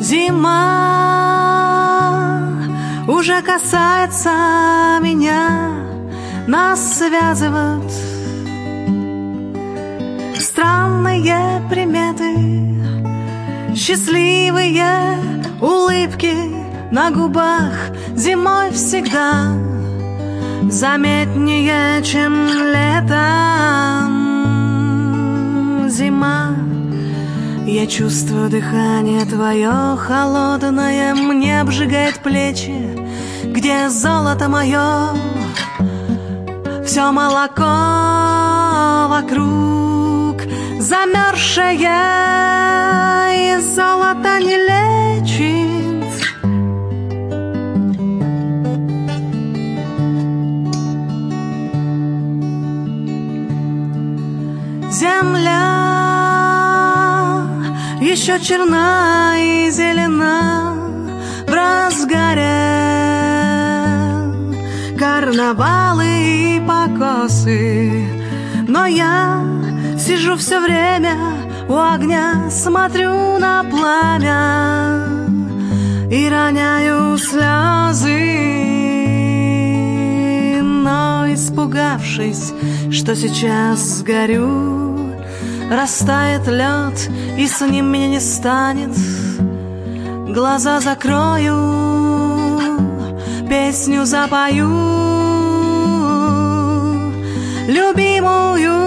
Зима уже касается меня, нас связывают странные приметы, счастливые улыбки на губах зимой всегда заметнее, чем летом. Зима, я чувствую дыхание твое холодное, мне обжигает плечи, где золото мое, все молоко вокруг замерзшее, и золото не лечит. Земля еще черна и зелена в разгаре карнавалы и покосы, но я сижу все время у огня, смотрю на пламя и роняю слезы, но испугавшись, что сейчас сгорю, растает лед, и с ним меня не станет. Глаза закрою, песню запою, любимую